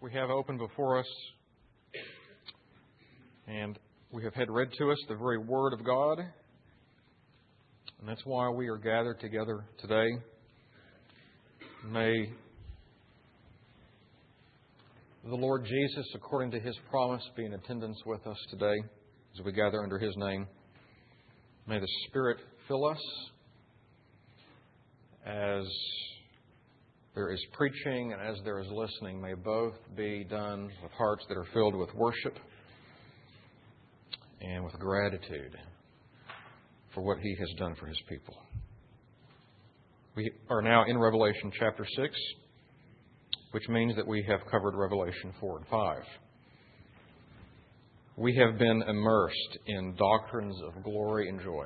We have open before us, and we have had read to us the very Word of God, and that's why we are gathered together today. May the Lord Jesus, according to His promise, be in attendance with us today as we gather under His name. May the Spirit fill us as there is preaching and as there is listening. May both be done with hearts that are filled with worship and with gratitude for what He has done for His people. We are now in Revelation chapter 6, which means that we have covered Revelation 4 and 5. We have been immersed in doctrines of glory and joy.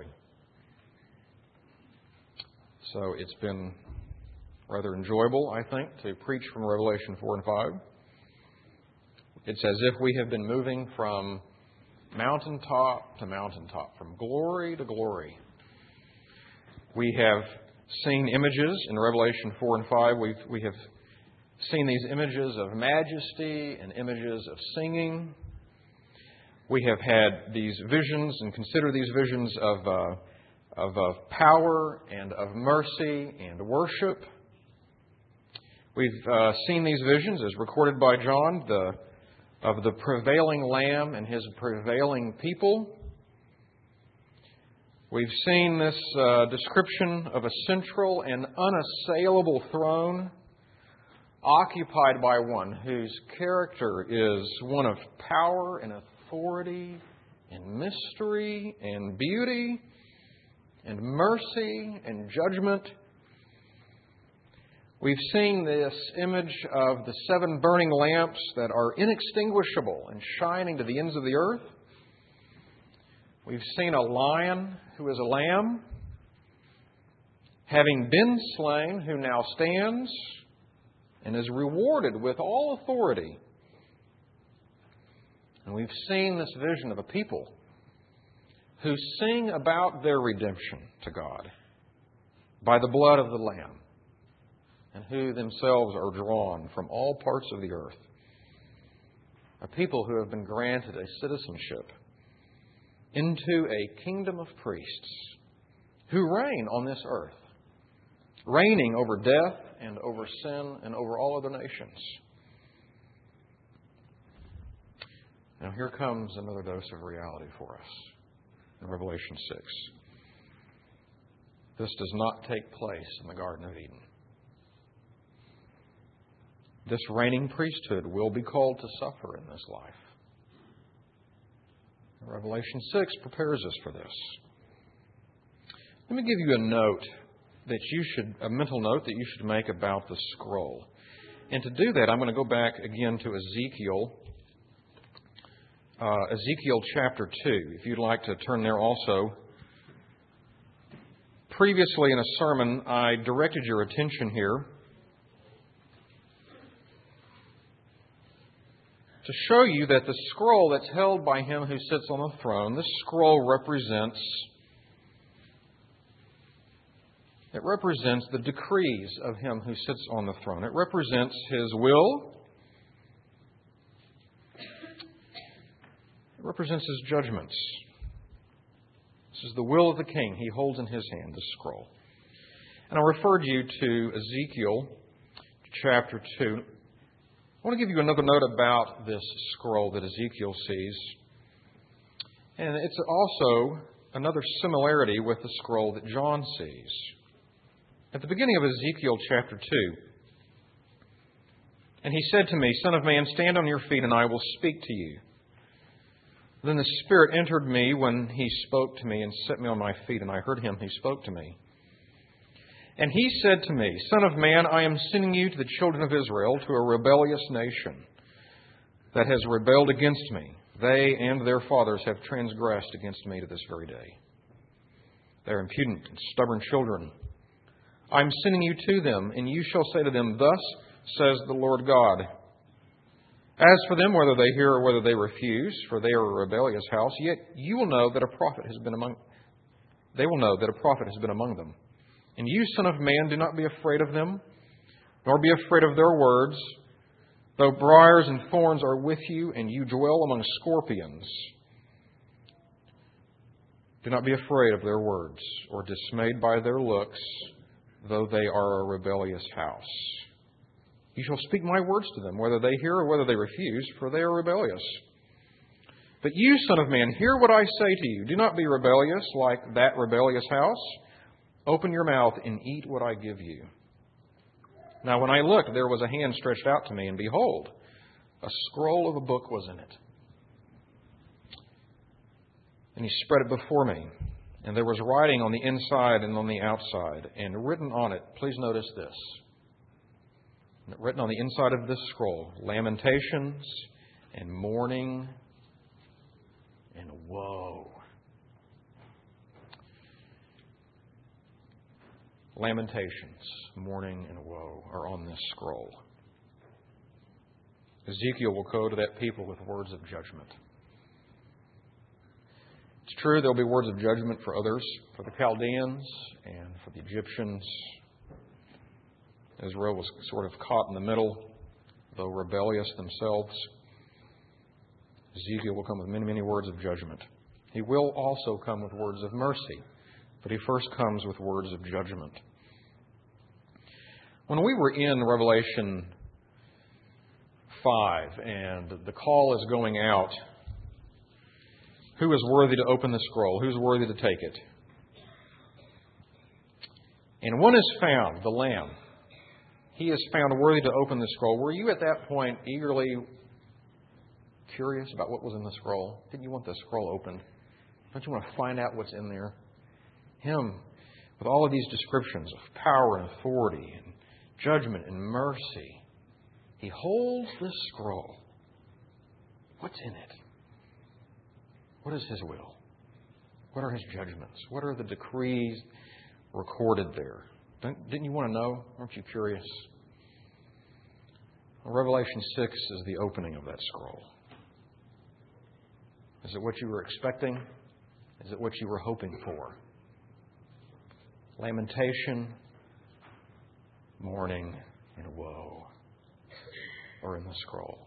So it's been rather enjoyable, I think, to preach from Revelation 4 and 5. It's as if we have been moving from mountaintop to mountaintop, from glory to glory. We have seen images in Revelation 4 and 5. We have seen these images of majesty and images of singing. We have had these visions and consider these visions of power and of mercy and worship. We've seen these visions as recorded by John of the prevailing Lamb and His prevailing people. We've seen this description of a central and unassailable throne occupied by one whose character is one of power and authority and mystery and beauty and mercy and judgment. We've seen this image of the 7 burning lamps that are inextinguishable and shining to the ends of the earth. We've seen a lion who is a lamb, having been slain, who now stands and is rewarded with all authority. And we've seen this vision of a people who sing about their redemption to God by the blood of the Lamb, and who themselves are drawn from all parts of the earth. A people who have been granted a citizenship into a kingdom of priests who reign on this earth, reigning over death and over sin and over all other nations. Now here comes another dose of reality for us in Revelation 6. This does not take place in the Garden of Eden. This reigning priesthood will be called to suffer in this life. Revelation 6 prepares us for this. Let me give you a mental note that you should make about the scroll. And to do that, I'm going to go back again to Ezekiel chapter 2, if you'd like to turn there also. Previously in a sermon, I directed your attention here to show you that the scroll that's held by Him who sits on the throne, this scroll represents the decrees of Him who sits on the throne. It represents His will. It represents His judgments. This is the will of the King. He holds in His hand the scroll. And I referred you to Ezekiel chapter 2. I want to give you another note about this scroll that Ezekiel sees. And it's also another similarity with the scroll that John sees. At the beginning of Ezekiel chapter 2, "And He said to me, Son of man, stand on your feet, and I will speak to you. Then the Spirit entered me when He spoke to me and set me on my feet, and I heard Him who spoke to me. And He said to me, Son of man, I am sending you to the children of Israel, to a rebellious nation that has rebelled against me. They and their fathers have transgressed against me to this very day. They are impudent and stubborn children. I am sending you to them, and you shall say to them, Thus says the Lord God. As for them, whether they hear or whether they refuse, for they are a rebellious house, yet you will know that a prophet has been among them. And you, Son of man, do not be afraid of them, nor be afraid of their words, Though briars and thorns are with you, and you dwell among scorpions, do not be afraid of their words, or dismayed by their looks, though they are a rebellious house. You shall speak my words to them, whether they hear or whether they refuse, for they are rebellious. But you, Son of Man, hear what I say to you. Do not be rebellious like that rebellious house. Open your mouth and eat what I give you. Now when I looked, there was a hand stretched out to me, and behold, a scroll of a book was in it. And he spread it before me. And there was writing on the inside and on the outside, and written on it, please notice this, written on the inside of this scroll, lamentations and mourning and woe. Lamentations, mourning, and woe are on this scroll. Ezekiel will go to that people with words of judgment. It's true, there will be words of judgment for others, for the Chaldeans and for the Egyptians. Israel was sort of caught in the middle, though rebellious themselves. Ezekiel will come with many, many words of judgment. He will also come with words of mercy, but he first comes with words of judgment. When we were in Revelation 5 and the call is going out, who is worthy to open the scroll? Who's worthy to take it? And one is found, the Lamb. He is found worthy to open the scroll. Were you at that point eagerly curious about what was in the scroll? Didn't you want the scroll opened? Don't you want to find out what's in there? Him, with all of these descriptions of power and authority and judgment and mercy, he holds this scroll. What's in it? What is his will? What are his judgments? What are the decrees recorded there? Didn't you want to know? Aren't you curious? Well, Revelation 6 is the opening of that scroll. Is it what you were expecting? Is it what you were hoping for? Lamentation, mourning, and woe are in the scroll.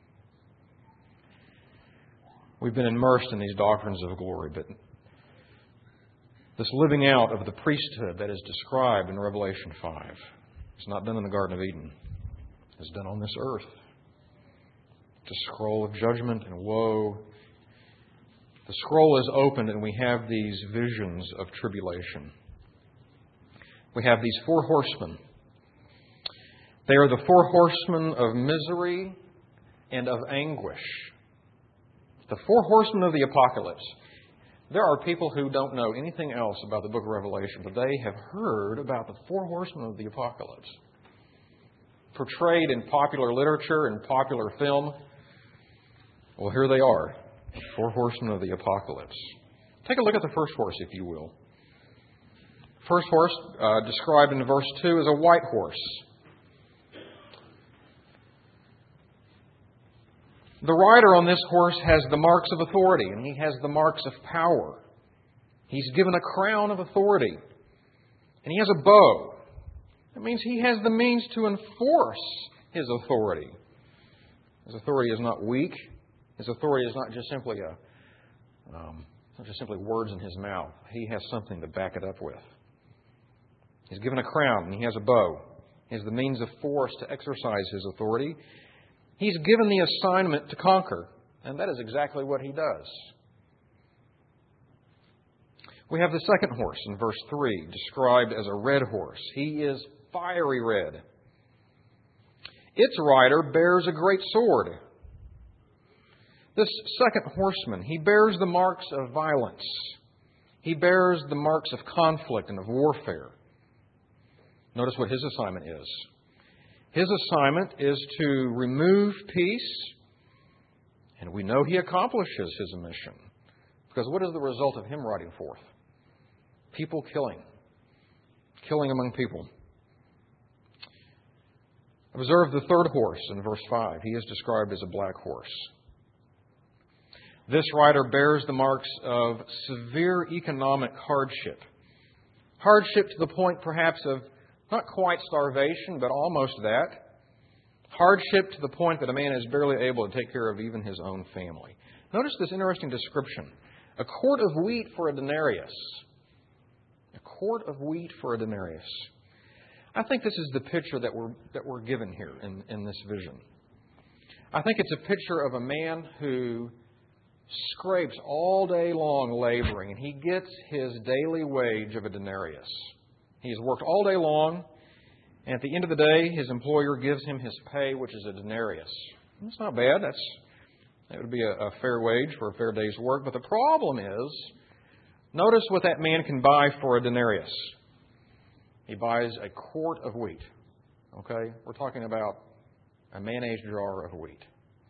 We've been immersed in these doctrines of glory, but this living out of the priesthood that is described in Revelation 5 is not done in the Garden of Eden. It's done on this earth. It's a scroll of judgment and woe. The scroll is opened and we have these visions of tribulation. We have these four horsemen. They are the four horsemen of misery and of anguish. The four horsemen of the apocalypse. There are people who don't know anything else about the book of Revelation, but they have heard about the four horsemen of the apocalypse. Portrayed in popular literature and popular film. Well, here they are. The four horsemen of the apocalypse. Take a look at the first horse, if you will. First horse, described in verse 2, is a white horse. The rider on this horse has the marks of authority, and he has the marks of power. He's given a crown of authority, and he has a bow. That means he has the means to enforce his authority. His authority is not weak. His authority is not just simply words in his mouth. He has something to back it up with. He's given a crown, and he has a bow. He has the means of force to exercise his authority. He's given the assignment to conquer, and that is exactly what he does. We have the second horse in verse 3, described as a red horse. He is fiery red. Its rider bears a great sword. This second horseman, he bears the marks of violence. He bears the marks of conflict and of warfare. Notice what his assignment is. His assignment is to remove peace, and we know he accomplishes his mission. Because what is the result of him riding forth? People killing. Killing among people. Observe the third horse in verse 5. He is described as a black horse. This rider bears the marks of severe economic hardship. Hardship to the point perhaps of not quite starvation, but almost that. Hardship to the point that a man is barely able to take care of even his own family. Notice this interesting description. A quart of wheat for a denarius. A quart of wheat for a denarius. I think this is the picture that we're given here in this vision. I think it's a picture of a man who scrapes all day long laboring, and he gets his daily wage of a denarius. He has worked all day long, and at the end of the day, his employer gives him his pay, which is a denarius. That's not bad. That would be a fair wage for a fair day's work. But the problem is, notice what that man can buy for a denarius. He buys a quart of wheat. Okay? We're talking about a mayonnaise jar of wheat.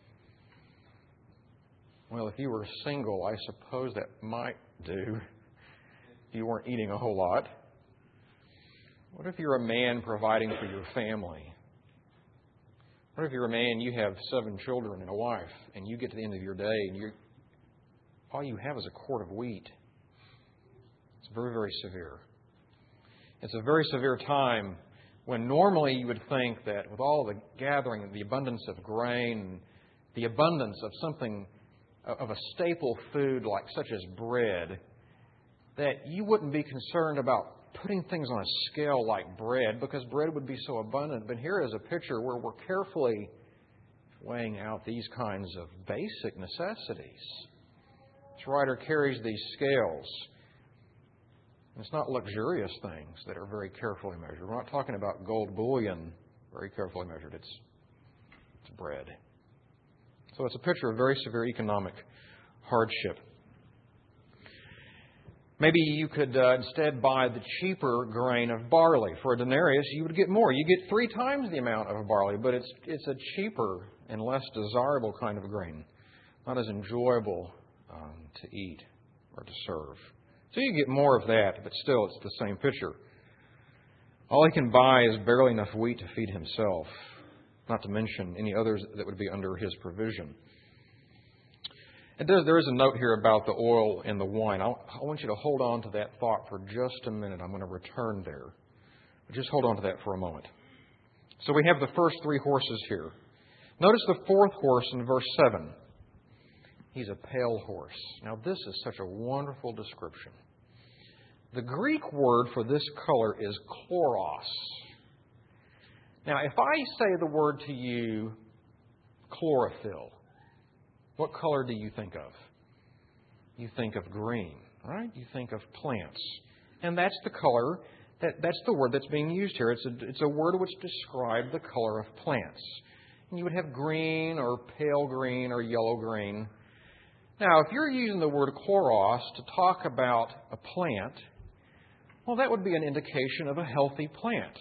Well, if you were single, I suppose that might do. If you weren't eating a whole lot. What if you're a man providing for your family? What if you're a man, you have 7 children and a wife, and you get to the end of your day and all you have is a quart of wheat? It's very, very severe. It's a very severe time when normally you would think that with all the gathering and the abundance of grain, the abundance of something, of a staple food like such as bread, that you wouldn't be concerned about putting things on a scale like bread because bread would be so abundant. But here is a picture where we're carefully weighing out these kinds of basic necessities. This writer carries these scales. It's not luxurious things that are very carefully measured. We're not talking about gold bullion, very carefully measured. It's bread. So it's a picture of very severe economic hardship. Maybe you could instead buy the cheaper grain of barley. For a denarius, you would get more. You get 3 times the amount of barley, but it's a cheaper and less desirable kind of grain. Not as enjoyable to eat or to serve. So you get more of that, but still it's the same picture. All he can buy is barely enough wheat to feed himself, not to mention any others that would be under his provision. There is a note here about the oil and the wine. I want you to hold on to that thought for just a minute. I'm going to return there. But just hold on to that for a moment. So we have the first 3 horses here. Notice the 4th horse in verse 7. He's a pale horse. Now this is such a wonderful description. The Greek word for this color is chloros. Now if I say the word to you, chlorophyll, what color do you think of? You think of green, right? You think of plants. And that's the color, that's the word that's being used here. It's a word which describes the color of plants. And you would have green or pale green or yellow green. Now, if you're using the word chloros to talk about a plant, well, that would be an indication of a healthy plant.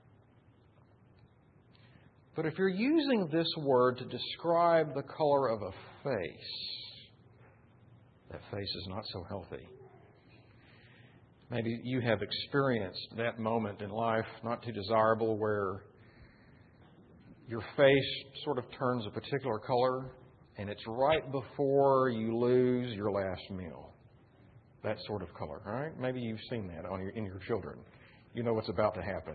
But if you're using this word to describe the color of a face, that face is not so healthy. Maybe you have experienced that moment in life, not too desirable, where your face sort of turns a particular color, and it's right before you lose your last meal. That sort of color, right? Maybe you've seen that in your children. You know what's about to happen.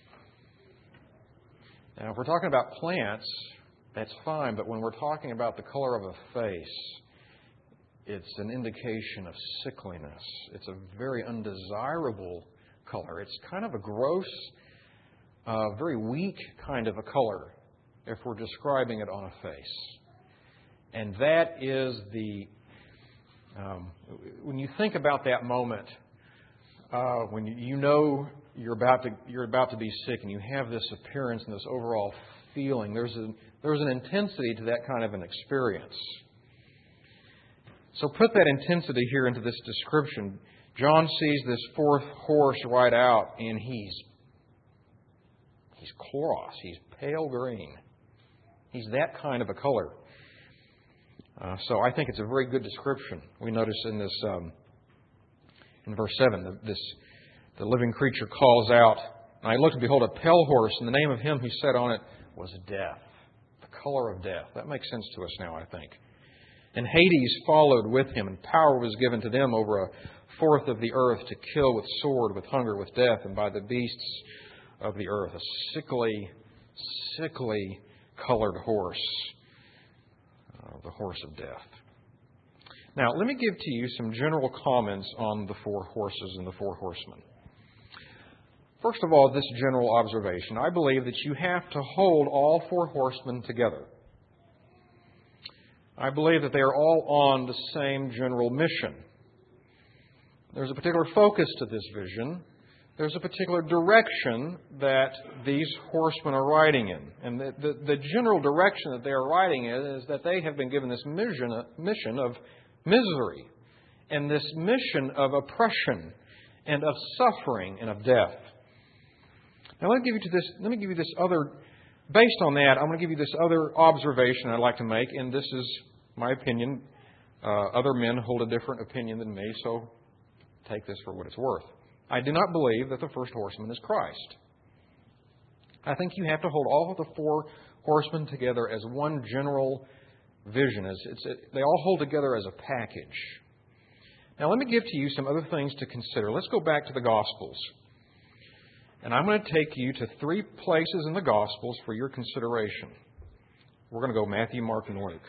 Now, if we're talking about plants, that's fine, but when we're talking about the color of a face, it's an indication of sickliness. It's a very undesirable color. It's kind of a gross, very weak kind of a color if we're describing it on a face. And that is when you think about that moment, when you know you're about to be sick and you have this appearance and this overall feeling, there's an intensity to that kind of an experience. So put that intensity here into this description. John sees this 4th horse ride out, and he's chloros. He's pale green. He's that kind of a color. So I think it's a very good description. We notice in this, in verse 7, the living creature calls out, and I looked and behold a pale horse, and the name of him who sat on it was Death, the color of death. That makes sense to us now, I think. And Hades followed with him, and power was given to them over 1/4 of the earth to kill with sword, with hunger, with death, and by the beasts of the earth. A sickly colored horse, the horse of death. Now, let me give to you some general comments on the four horses and the four horsemen. First of all, this general observation. I believe that you have to hold all four horsemen together. I believe that they are all on the same general mission. There's a particular focus to this vision. There's a particular direction that these horsemen are riding in. And the general direction that they are riding in is that they have been given this mission of misery and this mission of oppression and of suffering and of death. Now let me give you this other, based on that, I'm going to give you this other observation I'd like to make, and this is my opinion. Other men hold a different opinion than me, so take this for what it's worth. I do not believe that the first horseman is Christ. I think you have to hold all of the four horsemen together as one general vision. They all hold together as a package. Now let me give to you some other things to consider. Let's go back to the Gospels. And I'm going to take you to three places in the Gospels for your consideration. We're going to go Matthew, Mark, and Luke.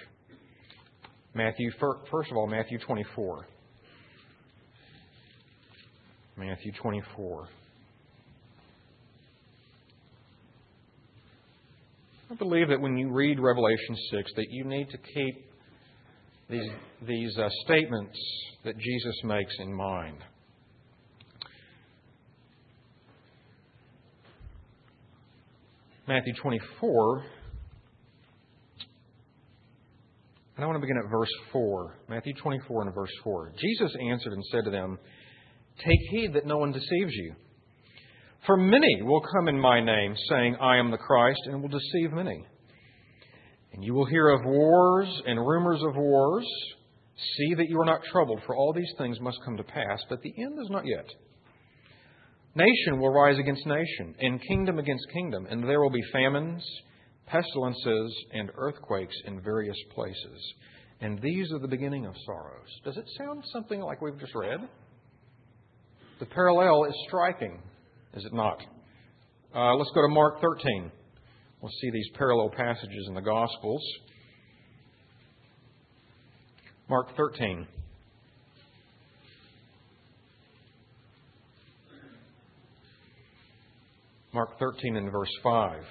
First of all, Matthew 24. Matthew 24. I believe that when you read Revelation 6 that you need to keep these statements that Jesus makes in mind. Matthew 24, and I want to begin at verse 4. Matthew 24 and verse 4. Jesus answered and said to them, "Take heed that no one deceives you. For many will come in my name, saying, 'I am the Christ,' and will deceive many. And you will hear of wars and rumors of wars. See that you are not troubled, for all these things must come to pass, but the end is not yet. Nation will rise against nation, and kingdom against kingdom, and there will be famines, pestilences, and earthquakes in various places. And these are the beginning of sorrows." Does it sound something like we've just read? The parallel is striking, is it not? Let's go to Mark 13. We'll see these parallel passages in the Gospels. Mark 13. Mark 13 and verse 5.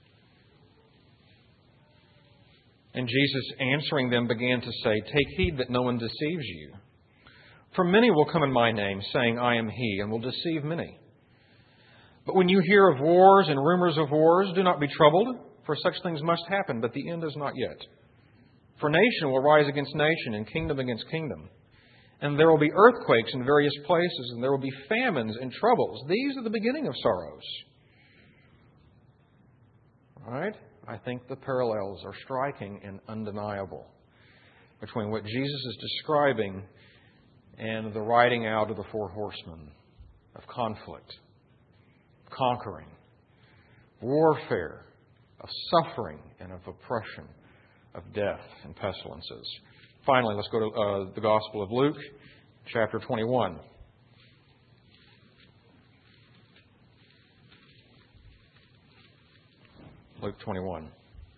And Jesus answering them began to say, "Take heed that no one deceives you. For many will come in my name, saying, 'I am he,' and will deceive many. But when you hear of wars and rumors of wars, do not be troubled, for such things must happen, but the end is not yet. For nation will rise against nation, and kingdom against kingdom. And there will be earthquakes in various places, and there will be famines and troubles. These are the beginning of sorrows." All right? I think the parallels are striking and undeniable between what Jesus is describing and the riding out of the four horsemen of conflict, conquering, warfare, of suffering, and of oppression, of death and pestilences. Finally, let's go to the Gospel of Luke, chapter 21. Luke 21.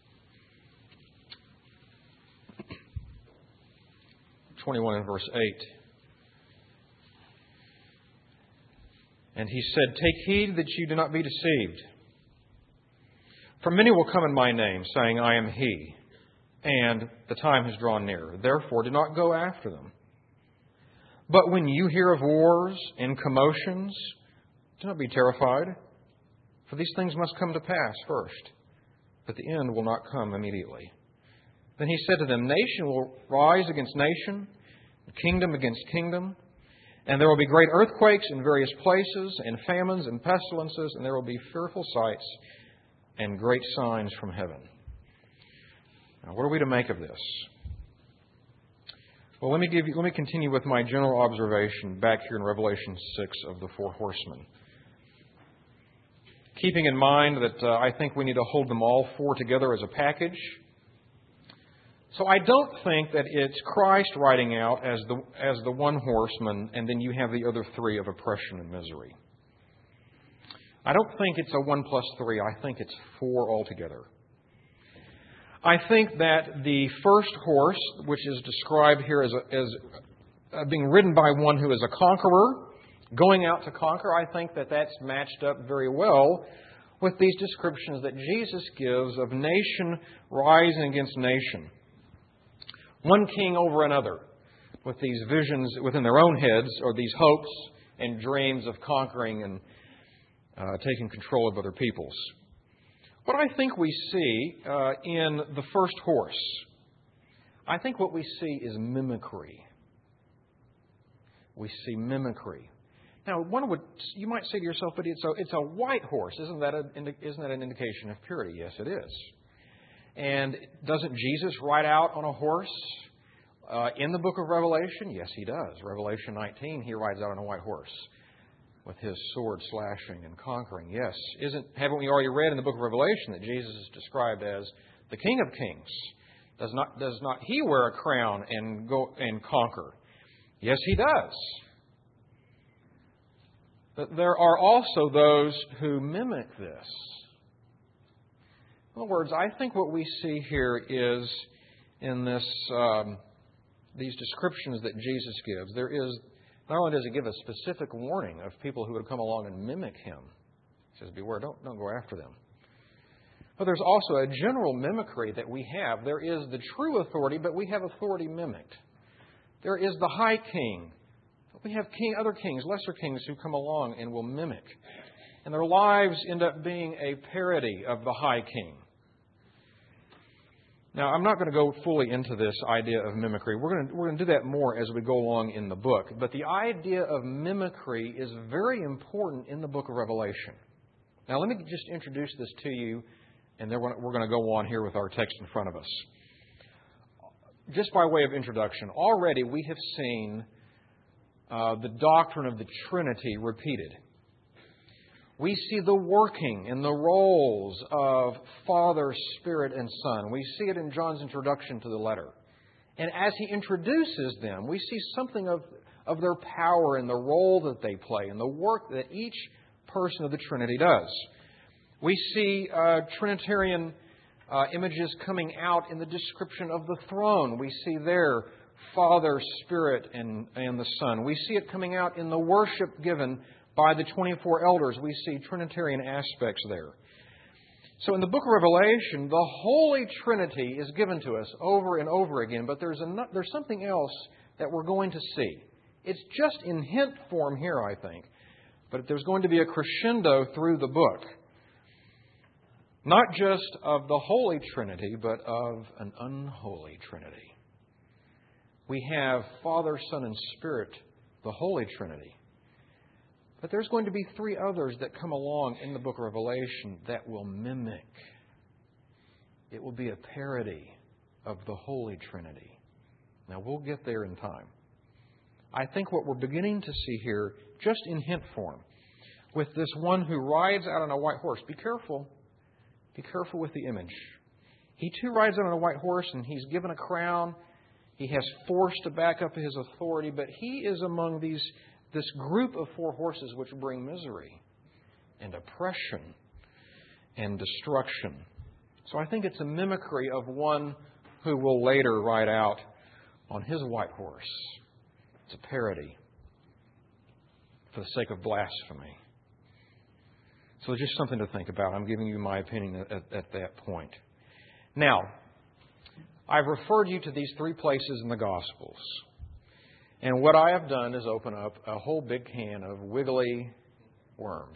21 and verse 8. And he said, "Take heed that you do not be deceived. For many will come in my name, saying, 'I am he,' and the time has drawn near. Therefore, do not go after them. But when you hear of wars and commotions, do not be terrified, for these things must come to pass first, but the end will not come immediately." Then he said to them, "Nation will rise against nation, and kingdom against kingdom, and there will be great earthquakes in various places, and famines and pestilences, and there will be fearful sights and great signs from heaven." Now, what are we to make of this? Well, let me continue with my general observation back here in Revelation 6 of the four horsemen. Keeping in mind that I think we need to hold them all four together as a package. So I don't think that it's Christ riding out as the one horseman, and then you have the other three of oppression and misery. I don't think it's a 1 plus 3. I think it's 4 altogether. I think that the first horse, which is described here as being ridden by one who is a conqueror, going out to conquer, I think that that's matched up very well with these descriptions that Jesus gives of nation rising against nation. One king over another, with these visions within their own heads, or these hopes and dreams of conquering and taking control of other peoples. What I think we see in the first horse, I think what we see is mimicry. We see mimicry. Now, you might say to yourself, but it's a white horse. Isn't that an indication of purity? Yes, it is. And doesn't Jesus ride out on a horse in the book of Revelation? Yes, He does. Revelation 19, He rides out on a white horse with His sword slashing and conquering. Yes. Haven't we already read in the book of Revelation that Jesus is described as the King of Kings? Does not He wear a crown and go and conquer? Yes, He does. But there are also those who mimic this. In other words, I think what we see here is in these descriptions that Jesus gives, there is, not only does He give a specific warning of people who would come along and mimic Him. He says, beware, don't go after them. But there's also a general mimicry that we have. There is the true authority, but we have authority mimicked. There is the high king. We have other kings, lesser kings, who come along and will mimic. And their lives end up being a parody of the high king. Now, I'm not going to go fully into this idea of mimicry. We're going to do that more as we go along in the book. But the idea of mimicry is very important in the book of Revelation. Now, let me just introduce this to you, and then we're going to go on here with our text in front of us. Just by way of introduction, already we have seen the doctrine of the Trinity repeated. We see the working and the roles of Father, Spirit, and Son. We see it in John's introduction to the letter. And as he introduces them, we see something of their power and the role that they play and the work that each person of the Trinity does. We see Trinitarian images coming out in the description of the throne. We see there Father, Spirit, and the Son. We see it coming out in the worship given by the 24 elders. We see Trinitarian aspects there. So in the book of Revelation, the Holy Trinity is given to us over and over again, but there's something else that we're going to see. It's just in hint form here, I think, but there's going to be a crescendo through the book. Not just of the Holy Trinity, but of an unholy Trinity. We have Father, Son, and Spirit, the Holy Trinity. But there's going to be three others that come along in the book of Revelation that will mimic. It will be a parody of the Holy Trinity. Now, we'll get there in time. I think what we're beginning to see here, just in hint form, with this one who rides out on a white horse. Be careful. Be careful with the image. He too rides out on a white horse, and he's given a crown. He has force to back up his authority, but he is among this group of four horses which bring misery and oppression and destruction. So I think it's a mimicry of one who will later ride out on his white horse. It's a parody for the sake of blasphemy. So just something to think about. I'm giving you my opinion at that point. Now, I've referred you to these three places in the Gospels. And what I have done is open up a whole big can of wiggly worms.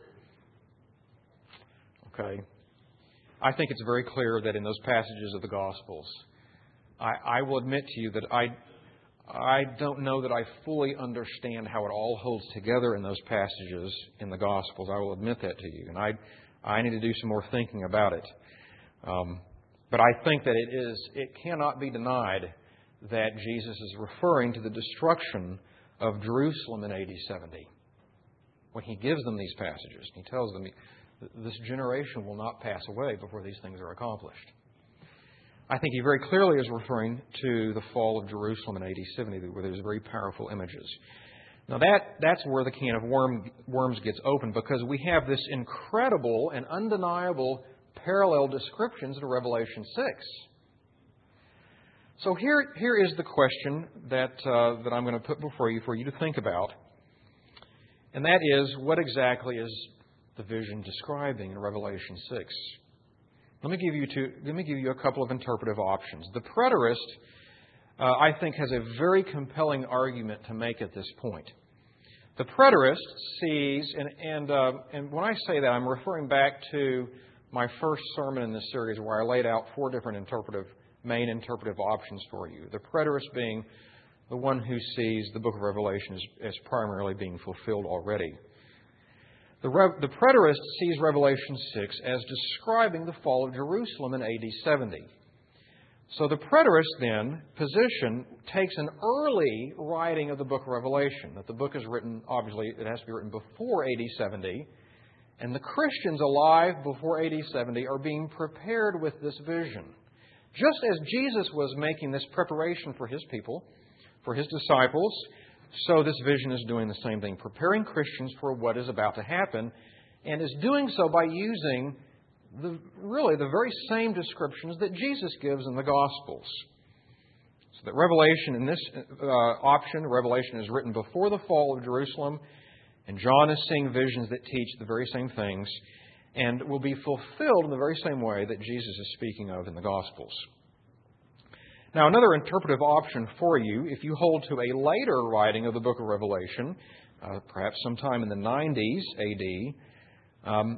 Okay? I think it's very clear that in those passages of the Gospels, I will admit to you that I don't know that I fully understand how it all holds together in those passages in the Gospels. I will admit that to you. And I need to do some more thinking about it. But I think that it cannot be denied that Jesus is referring to the destruction of Jerusalem in AD 70. When He gives them these passages, He tells them, this generation will not pass away before these things are accomplished. I think He very clearly is referring to the fall of Jerusalem in AD 70, where there's very powerful images. Now that's where the can of worms gets open, because we have this incredible and undeniable parallel descriptions in Revelation 6. So here is the question that I'm going to put before you for you to think about. And that is, what exactly is the vision describing in Revelation 6? Let me give you a couple of interpretive options. The preterist, I think, has a very compelling argument to make at this point. The preterist sees, and when I say that, I'm referring back to my first sermon in this series where I laid out 4 different main interpretive options for you. The preterist being the one who sees the book of Revelation as primarily being fulfilled already. The preterist sees Revelation 6 as describing the fall of Jerusalem in AD 70. So the preterist then position takes an early writing of the book of Revelation, that the book is written, obviously it has to be written before AD 70, and the Christians alive before AD 70 are being prepared with this vision. Just as Jesus was making this preparation for His people, for His disciples, so this vision is doing the same thing, preparing Christians for what is about to happen, and is doing so by using the very same descriptions that Jesus gives in the Gospels. So that Revelation, in this option, Revelation is written before the fall of Jerusalem, and John is seeing visions that teach the very same things, and will be fulfilled in the very same way that Jesus is speaking of in the Gospels. Now, another interpretive option for you, if you hold to a later writing of the book of Revelation, perhaps sometime in the 90s AD,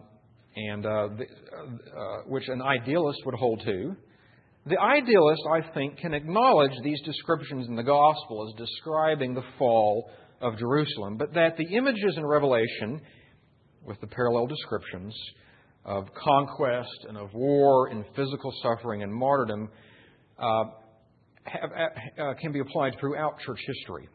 which an idealist would hold to, the idealist, I think, can acknowledge these descriptions in the Gospel as describing the fall of Jerusalem, but that the images in Revelation, with the parallel descriptions of conquest and of war and physical suffering and martyrdom, can be applied throughout church history.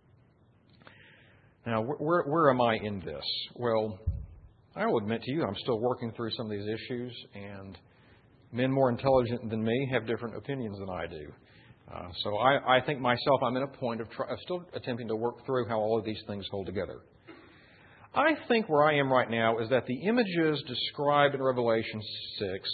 Now, where am I in this? Well, I will admit to you, I'm still working through some of these issues, and men more intelligent than me have different opinions than I do. So I think myself, I'm in a point of still attempting to work through how all of these things hold together. I think where I am right now is that the images described in Revelation 6,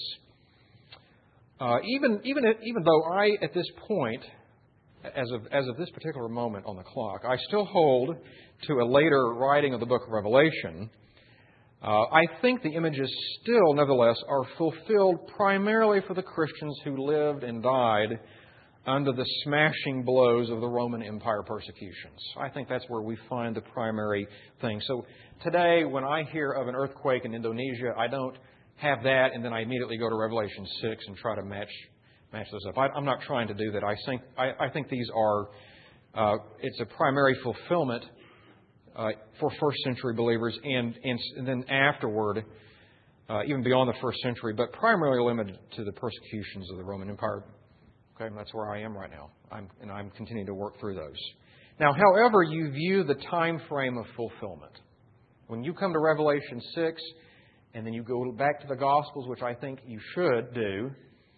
even though I, at this point, as of this particular moment on the clock, I still hold to a later writing of the book of Revelation, I think the images still, nevertheless, are fulfilled primarily for the Christians who lived and died under the smashing blows of the Roman Empire persecutions. I think that's where we find the primary thing. So today, when I hear of an earthquake in Indonesia, I don't have that and then I immediately go to Revelation 6 and try to match those up. I'm not trying to do that. I think these are, it's a primary fulfillment for first century believers and then afterward, even beyond the first century, but primarily limited to the persecutions of the Roman Empire. Okay, and that's where I am right now. I'm continuing to work through those. Now, however you view the time frame of fulfillment, when you come to Revelation 6 and then you go back to the Gospels, which I think you should do,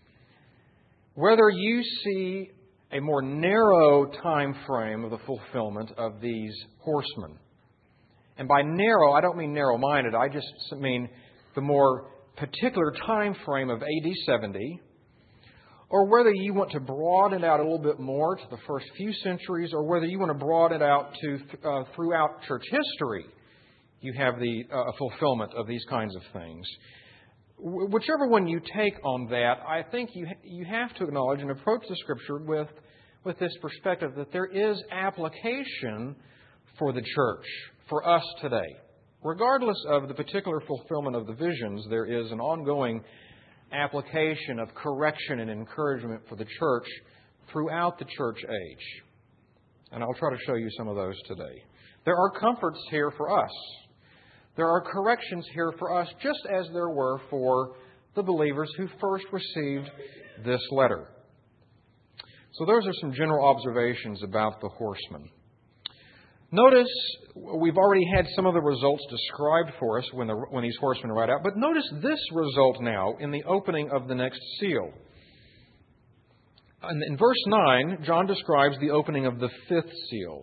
whether you see a more narrow time frame of the fulfillment of these horsemen. And by narrow, I don't mean narrow-minded. I just mean the more particular time frame of AD 70, or whether you want to broaden it out a little bit more to the first few centuries, or whether you want to broaden it out to throughout church history, you have the fulfillment of these kinds of things. Whichever one you take on that, I think you have to acknowledge and approach the Scripture with this perspective that there is application for the church, for us today. Regardless of the particular fulfillment of the visions, there is an ongoing application of correction and encouragement for the church throughout the church age. And I'll try to show you some of those today. There are comforts here for us. There are corrections here for us, just as there were for the believers who first received this letter. So those are some general observations about the horsemen. Notice, we've already had some of the results described for us when these horsemen ride out, but notice this result now in the opening of the next seal. In verse 9, John describes the opening of the 5th seal.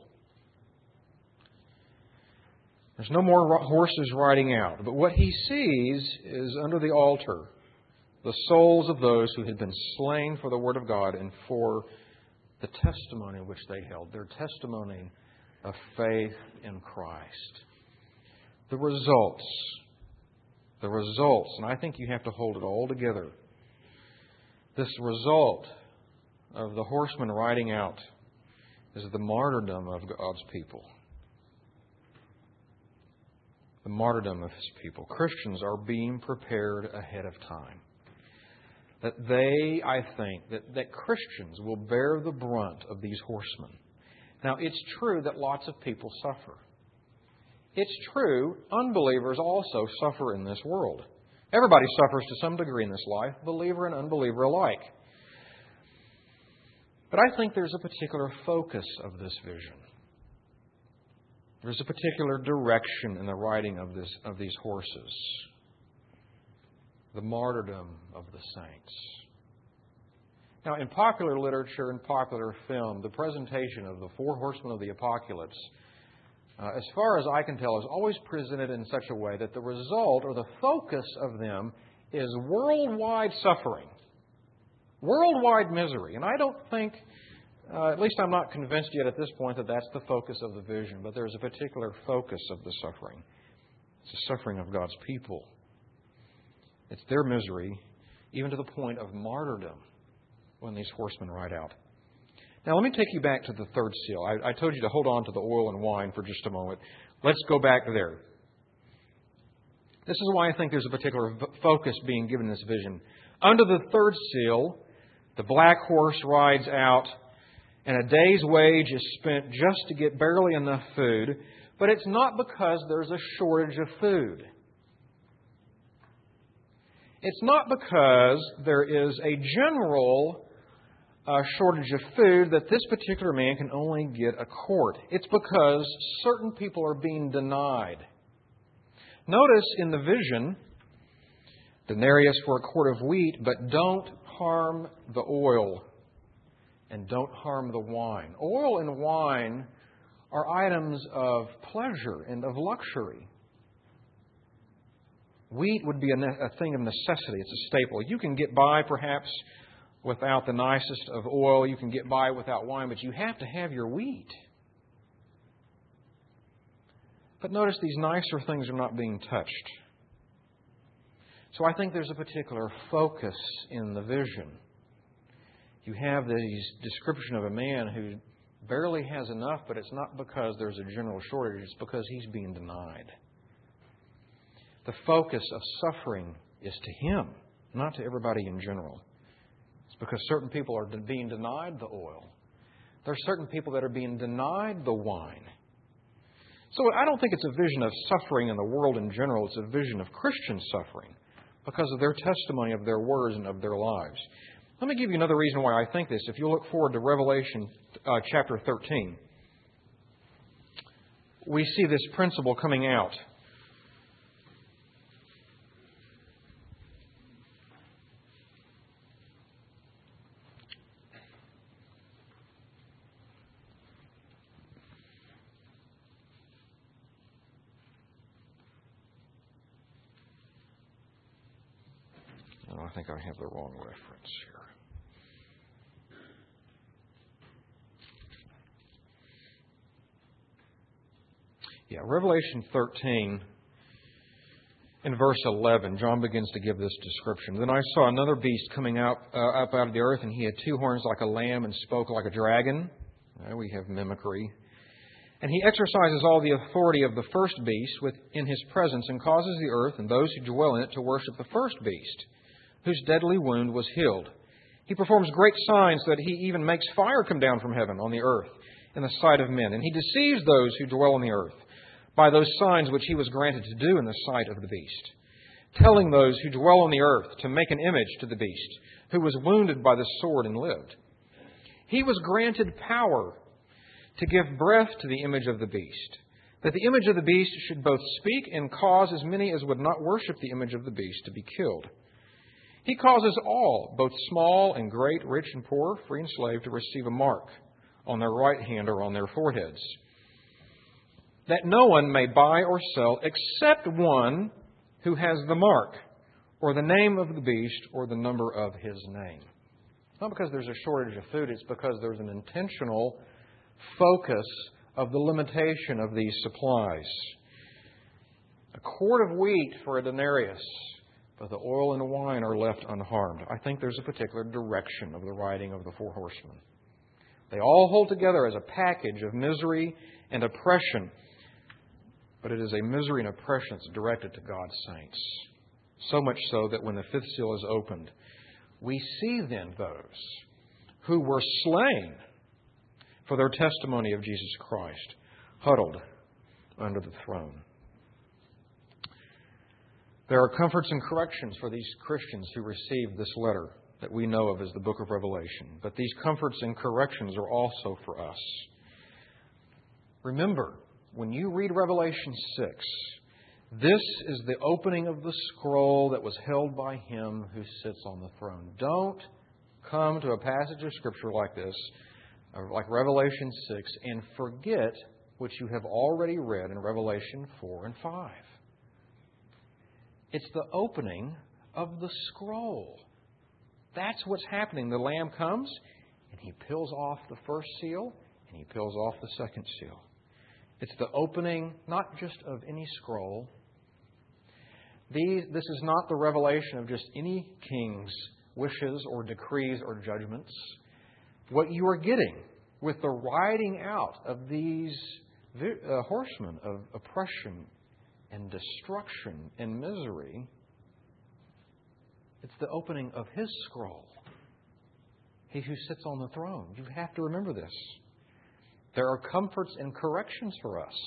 There's no more horses riding out, but what he sees is under the altar the souls of those who had been slain for the Word of God and for the testimony which they held, their testimony of faith in Christ. The results, and I think you have to hold it all together. This result of the horsemen riding out is the martyrdom of God's people. The martyrdom of His people. Christians are being prepared ahead of time. I think that Christians will bear the brunt of these horsemen. Now, it's true that lots of people suffer. It's true, unbelievers also suffer in this world. Everybody suffers to some degree in this life, believer and unbeliever alike. But I think there's a particular focus of this vision. There's a particular direction in the riding of these horses. The martyrdom of the saints. Now, in popular literature and popular film, the presentation of the four horsemen of the apocalypse, as far as I can tell, is always presented in such a way that the result or the focus of them is worldwide suffering, worldwide misery. And I don't think, at least I'm not convinced yet at this point, that that's the focus of the vision, but there's a particular focus of the suffering. It's the suffering of God's people. It's their misery, even to the point of martyrdom, when these horsemen ride out. Now, let me take you back to the third seal. I told you to hold on to the oil and wine for just a moment. Let's go back there. This is why I think there's a particular focus being given in this vision. Under the third seal, the black horse rides out, and a day's wage is spent just to get barely enough food. But it's not because there's a shortage of food. It's not because there is a general shortage of food that this particular man can only get a quart. It's because certain people are being denied. Notice in the vision, denarius for a quart of wheat, but don't harm the oil and don't harm the wine. Oil and wine are items of pleasure and of luxury. Wheat would be a thing of necessity. It's a staple. You can get by perhaps without the nicest of oil. You can get by without wine, but you have to have your wheat. But notice these nicer things are not being touched. So I think there's a particular focus in the vision. You have this description of a man who barely has enough, but it's not because there's a general shortage. It's because he's being denied. The focus of suffering is to him, not to everybody in general. It's because certain people are being denied the oil. There are certain people that are being denied the wine. So I don't think it's a vision of suffering in the world in general. It's a vision of Christian suffering because of their testimony of their words and of their lives. Let me give you another reason why I think this. If you look forward to Revelation chapter 13, we see this principle coming out. I think I have the wrong reference here. Yeah, Revelation 13, in verse 11, John begins to give this description. Then I saw another beast coming up out of the earth, and he had two horns like a lamb and spoke like a dragon. We have mimicry. And he exercises all the authority of the first beast in his presence and causes the earth and those who dwell in it to worship the first beast, whose deadly wound was healed. He performs great signs so that he even makes fire come down from heaven on the earth in the sight of men. And he deceives those who dwell on the earth by those signs which he was granted to do in the sight of the beast, telling those who dwell on the earth to make an image to the beast, who was wounded by the sword and lived. He was granted power to give breath to the image of the beast, that the image of the beast should both speak and cause as many as would not worship the image of the beast to be killed. He causes all, both small and great, rich and poor, free and slave, to receive a mark on their right hand or on their foreheads, that no one may buy or sell except one who has the mark or the name of the beast, or the number of his name. Not because there's a shortage of food, it's because there's an intentional focus of the limitation of these supplies. A quart of wheat for a denarius, but the oil and the wine are left unharmed. I think there's a particular direction of the riding of the four horsemen. They all hold together as a package of misery and oppression, but it is a misery and oppression that's directed to God's saints. So much so that when the fifth seal is opened, we see then those who were slain for their testimony of Jesus Christ huddled under the throne. There are comforts and corrections for these Christians who received this letter that we know of as the book of Revelation. But these comforts and corrections are also for us. Remember, when you read Revelation 6, this is the opening of the scroll that was held by Him who sits on the throne. Don't come to a passage of Scripture like this, like Revelation 6, and forget what you have already read in Revelation 4 and 5. It's the opening of the scroll. That's what's happening. The Lamb comes, and He peels off the first seal, and He peels off the second seal. It's the opening not just of any scroll. This is not the revelation of just any king's wishes or decrees or judgments. What you are getting with the riding out of these horsemen of oppression and destruction and misery, it's the opening of His scroll. He who sits on the throne. You have to remember this. There are comforts and corrections for us.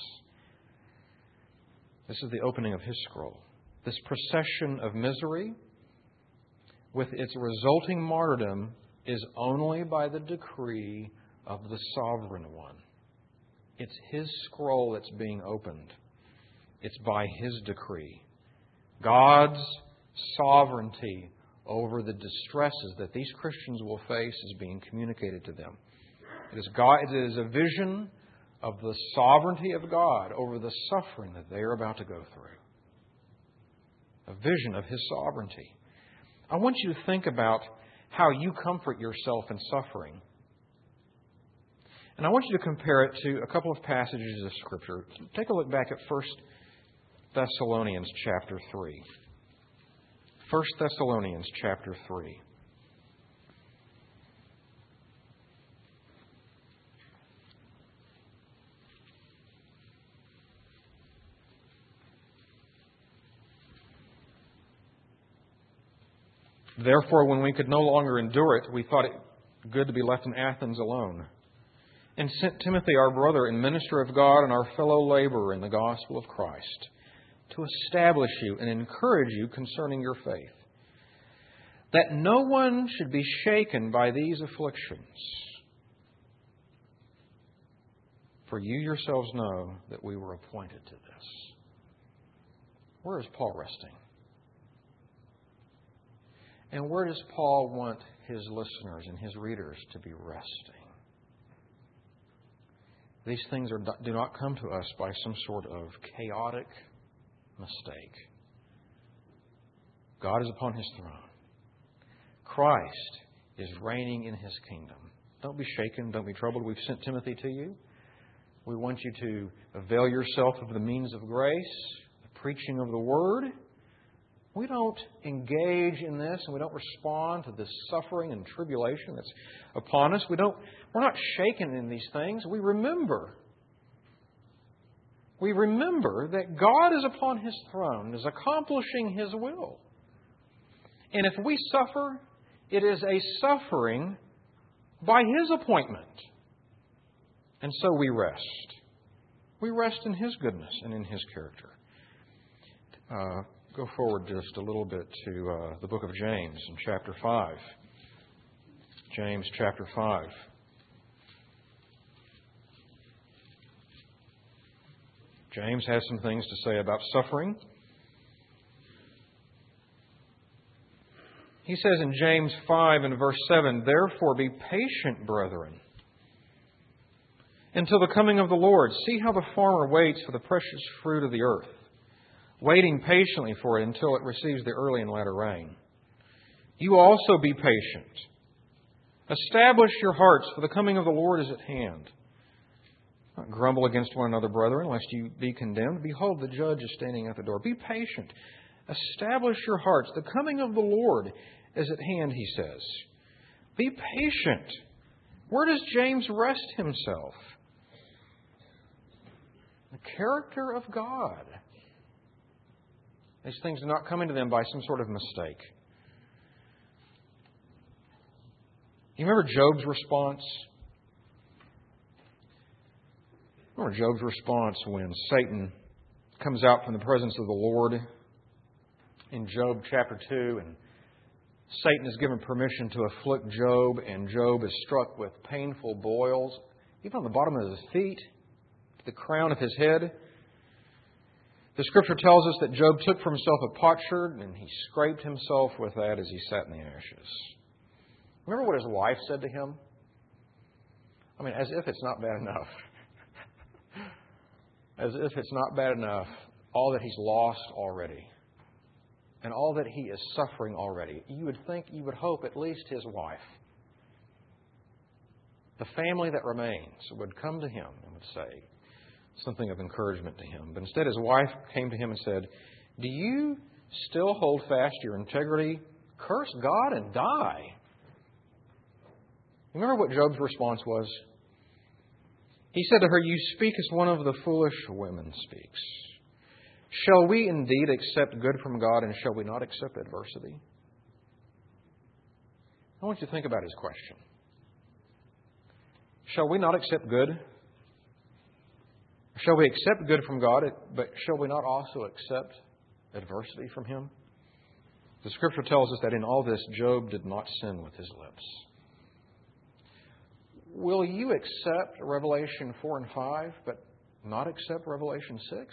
This is the opening of His scroll. This procession of misery with its resulting martyrdom is only by the decree of the Sovereign One. It's His scroll that's being opened. It's by His decree. God's sovereignty over the distresses that these Christians will face is being communicated to them. It is a vision of the sovereignty of God over the suffering that they are about to go through. A vision of His sovereignty. I want you to think about how you comfort yourself in suffering. And I want you to compare it to a couple of passages of Scripture. Take a look back at 1 Thessalonians chapter 3. 1 Thessalonians chapter 3. Therefore, when we could no longer endure it, we thought it good to be left in Athens alone, and sent Timothy, our brother and minister of God and our fellow laborer in the gospel of Christ, to establish you and encourage you concerning your faith, that no one should be shaken by these afflictions. For you yourselves know that we were appointed to this. Where is Paul resting? And where does Paul want his listeners and his readers to be resting? These things do not come to us by some sort of chaotic mistake. God is upon His throne. Christ is reigning in His kingdom. Don't be shaken. Don't be troubled. We've sent Timothy to you. We want you to avail yourself of the means of grace, the preaching of the Word. We don't engage in this and we don't respond to this suffering and tribulation that's upon us. We're not shaken in these things. We remember that God is upon His throne, is accomplishing His will. And if we suffer, it is a suffering by His appointment. And so we rest. We rest in His goodness and in His character. Go forward just a little bit to the book of James in chapter 5. James chapter 5. James has some things to say about suffering. He says in James 5 and verse 7, "Therefore be patient, brethren, until the coming of the Lord. See how the farmer waits for the precious fruit of the earth, waiting patiently for it until it receives the early and latter rain. You also be patient. Establish your hearts, for the coming of the Lord is at hand. Not grumble against one another, brethren, lest you be condemned. Behold, the judge is standing at the door. Be patient. Establish your hearts. The coming of the Lord is at hand, he says. Be patient. Where does James rest himself? The character of God. These things are not coming to them by some sort of mistake. You remember Job's response? Remember Job's response when Satan comes out from the presence of the Lord in Job chapter 2, and Satan is given permission to afflict Job, and Job is struck with painful boils, even on the bottom of his feet, to the crown of his head. The Scripture tells us that Job took for himself a potsherd, and he scraped himself with that as he sat in the ashes. Remember what his wife said to him? I mean, as if it's not bad enough. As if it's not bad enough, all that he's lost already, and all that he is suffering already. You would think, you would hope at least his wife, the family that remains, would come to him and would say something of encouragement to him. But instead his wife came to him and said, "Do you still hold fast your integrity? Curse God and die." Remember what Job's response was? He said to her, "You speak as one of the foolish women speaks. Shall we indeed accept good from God, and shall we not accept adversity?" I want you to think about his question. Shall we not accept good? Shall we accept good from God, but shall we not also accept adversity from Him? The Scripture tells us that in all this, Job did not sin with his lips. Will you accept Revelation 4 and 5, but not accept Revelation 6?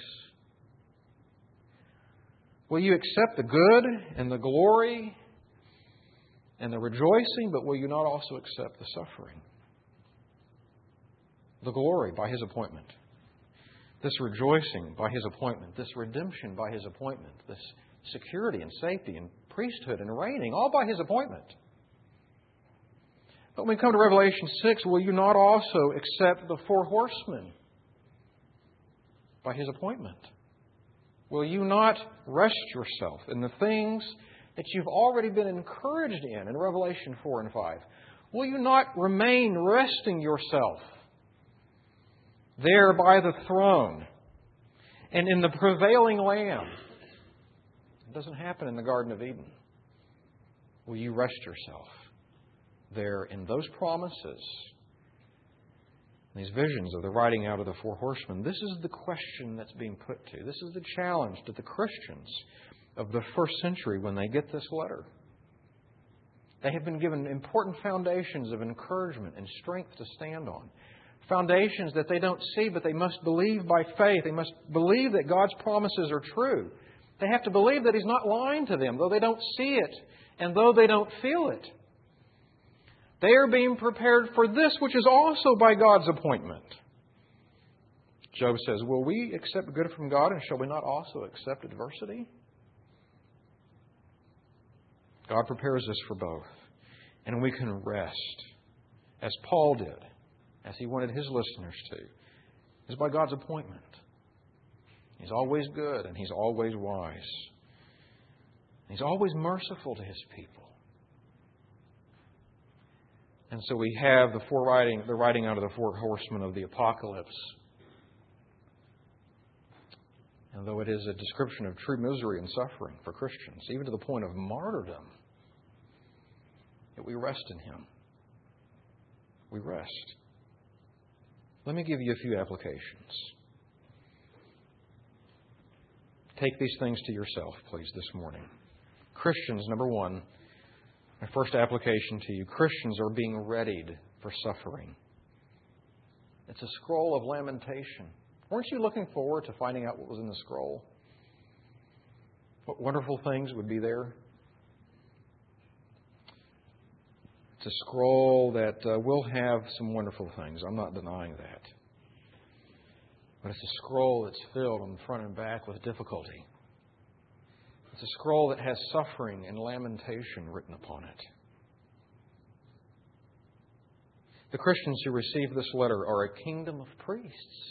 Will you accept the good and the glory and the rejoicing, but will you not also accept the suffering? The glory by His appointment. This rejoicing by His appointment. This redemption by His appointment. This security and safety and priesthood and reigning, all by His appointment. But when we come to Revelation 6, will you not also accept the four horsemen by His appointment? Will you not rest yourself in the things that you've already been encouraged in Revelation 4 and 5? Will you not remain resting yourself there by the throne and in the prevailing Lamb? It doesn't happen in the Garden of Eden. Will you rest yourself there in those promises, these visions of the riding out of the four horsemen? This is the question that's being put to. This is the challenge to the Christians of the first century when they get this letter. They have been given important foundations of encouragement and strength to stand on. Foundations that they don't see, but they must believe by faith. They must believe that God's promises are true. They have to believe that He's not lying to them, though they don't see it and though they don't feel it. They are being prepared for this, which is also by God's appointment. Job says, will we accept good from God, and shall we not also accept adversity? God prepares us for both. And we can rest, as Paul did, as he wanted his listeners to, is by God's appointment. He's always good, and He's always wise. He's always merciful to His people. And so we have the riding out of the four horsemen of the apocalypse. And though it is a description of true misery and suffering for Christians, even to the point of martyrdom, that we rest in Him. We rest. Let me give you a few applications. Take these things to yourself, please, this morning. Christians, number one, my first application to you, Christians are being readied for suffering. It's a scroll of lamentation. Weren't you looking forward to finding out what was in the scroll? What wonderful things would be there? It's a scroll that will have some wonderful things. I'm not denying that. But it's a scroll that's filled on the front and back with difficulty It's a scroll that has suffering and lamentation written upon it. The Christians who receive this letter are a kingdom of priests.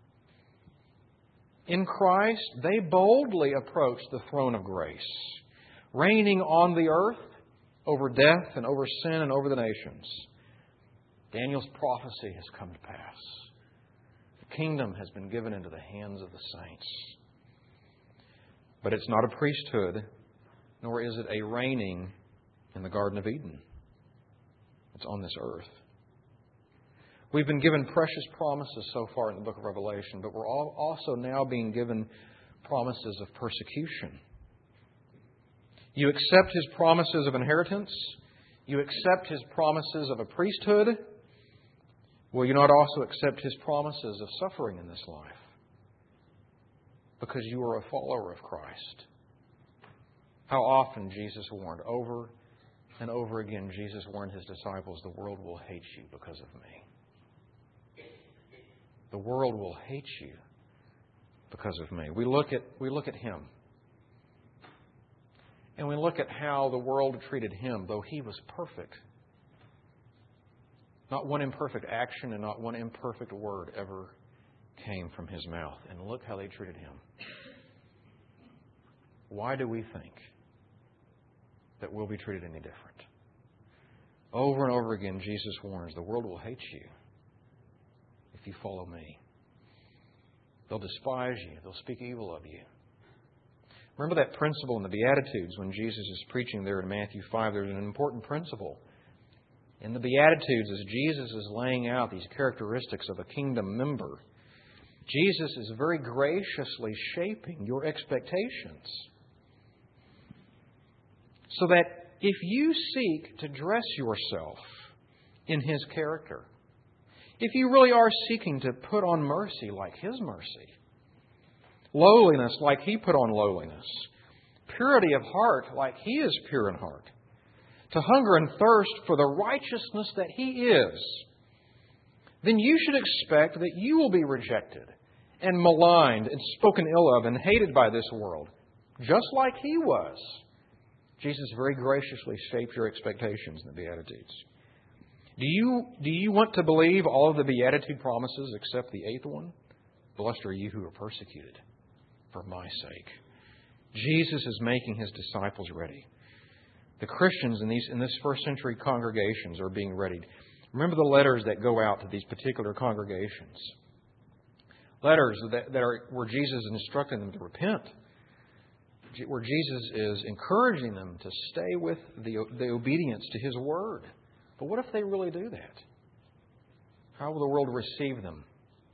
In Christ, they boldly approach the throne of grace, reigning on the earth over death and over sin and over the nations. Daniel's prophecy has come to pass. The kingdom has been given into the hands of the saints. But it's not a priesthood, nor is it a reigning in the Garden of Eden. It's on this earth. We've been given precious promises so far in the book of Revelation, but we're also now being given promises of persecution. You accept His promises of inheritance. You accept His promises of a priesthood. Will you not also accept His promises of suffering in this life? Because you are a follower of Christ. How often Jesus warned, over and over again, Jesus warned His disciples, the world will hate you because of me. The world will hate you because of me. We look at Him. And we look at how the world treated Him, though He was perfect. Not one imperfect action and not one imperfect word ever came from His mouth. And look how they treated Him. Why do we think that we'll be treated any different? Over and over again, Jesus warns, the world will hate you if you follow me. They'll despise you. They'll speak evil of you. Remember that principle in the Beatitudes when Jesus is preaching there in Matthew 5. There's an important principle. In the Beatitudes, as Jesus is laying out these characteristics of a kingdom member, Jesus is very graciously shaping your expectations. So that if you seek to dress yourself in His character, if you really are seeking to put on mercy like His mercy, lowliness like He put on lowliness, purity of heart like He is pure in heart, to hunger and thirst for the righteousness that He is, then you should expect that you will be rejected and maligned and spoken ill of and hated by this world, just like He was. Jesus very graciously shaped your expectations in the Beatitudes. Do you want to believe all of the Beatitude promises except the 8th one? Blessed are you who are persecuted for my sake. Jesus is making His disciples ready. The Christians in this first century congregations are being readied. Remember the letters that go out to these particular congregations. Letters that are where Jesus is instructing them to repent. Where Jesus is encouraging them to stay with the obedience to His Word. But what if they really do that? How will the world receive them?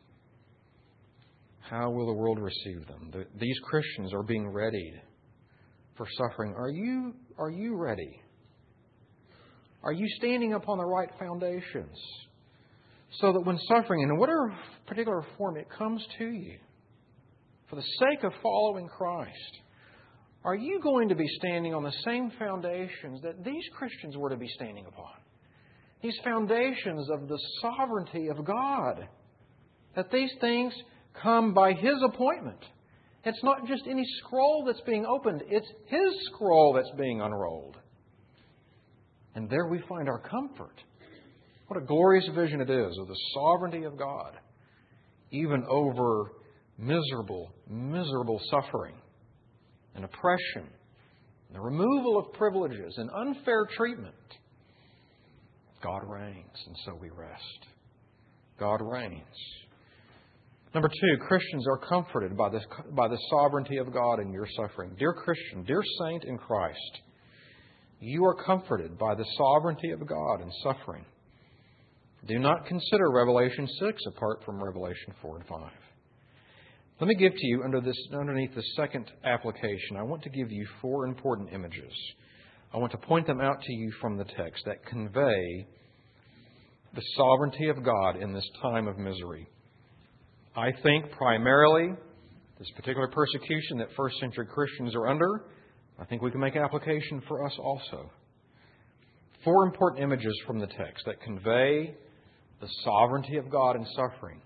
How will the world receive them? These Christians are being readied for suffering. Are you ready? Are you standing upon the right foundations? So that when suffering, in whatever particular form it comes to you, for the sake of following Christ, are you going to be standing on the same foundations that these Christians were to be standing upon? These foundations of the sovereignty of God. That these things come by His appointment. It's not just any scroll that's being opened. It's His scroll that's being unrolled. And there we find our comfort. What a glorious vision it is of the sovereignty of God, even over miserable, miserable suffering and oppression, and the removal of privileges and unfair treatment. God reigns, and so we rest. God reigns. Number 2, Christians are comforted by the sovereignty of God in your suffering. Dear Christian, dear saint in Christ, you are comforted by the sovereignty of God in suffering. Do not consider Revelation 6 apart from Revelation 4 and 5. Let me give to you, underneath the second application, I want to give you 4 important images. I want to point them out to you from the text that convey the sovereignty of God in this time of misery. I think primarily this particular persecution that first century Christians are under, I think we can make application for us also. 4 important images from the text that convey the sovereignty of God in suffering,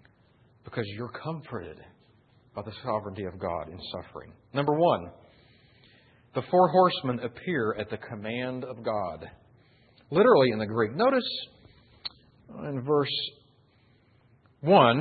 because you're comforted by the sovereignty of God in suffering. Number 1, The four horsemen appear at the command of God. Literally in the Greek. Notice in verse 1,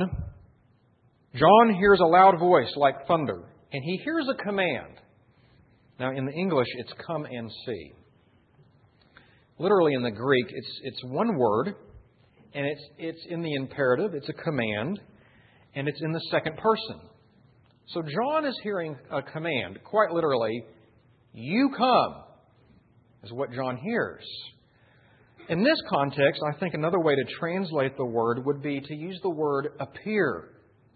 John hears a loud voice like thunder, and he hears a command. Now in the English, it's come and see. Literally in the Greek, it's one word, and it's in the imperative, it's a command, and it's in the second person. So John is hearing a command, quite literally, you come, is what John hears. In this context, I think another way to translate the word would be to use the word appear.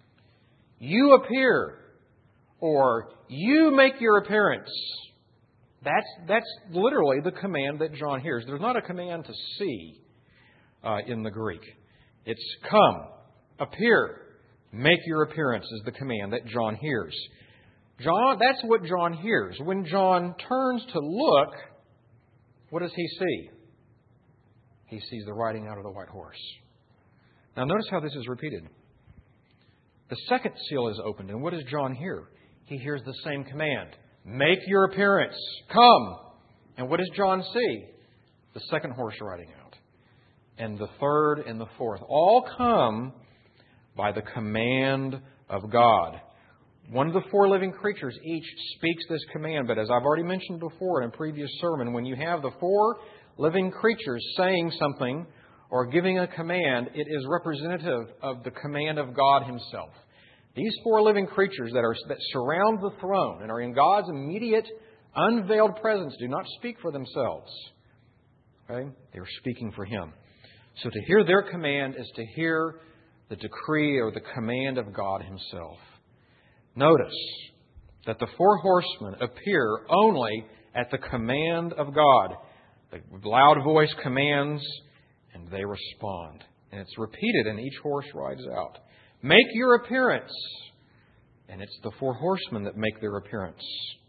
You appear, or you make your appearance. That's literally the command that John hears. There's not a command to see in the Greek. It's come, appear, make your appearance is the command that John hears. That's what John hears. When John turns to look, what does he see? He sees the riding out of the white horse. Now notice how this is repeated. The second seal is opened, and what does John hear? He hears the same command. Make your appearance. Come. And what does John see? The second horse riding out. And the third and the fourth. All come by the command of God. One of the four living creatures each speaks this command. But as I've already mentioned before in a previous sermon, when you have the four living creatures saying something or giving a command, it is representative of the command of God Himself. These four living creatures that surround the throne and are in God's immediate, unveiled presence do not speak for themselves. Okay? They are speaking for Him. So to hear their command is to hear the decree or the command of God Himself. Notice that the four horsemen appear only at the command of God. The loud voice commands, and they respond. And it's repeated, and each horse rides out. Make your appearance. And it's the four horsemen that make their appearance.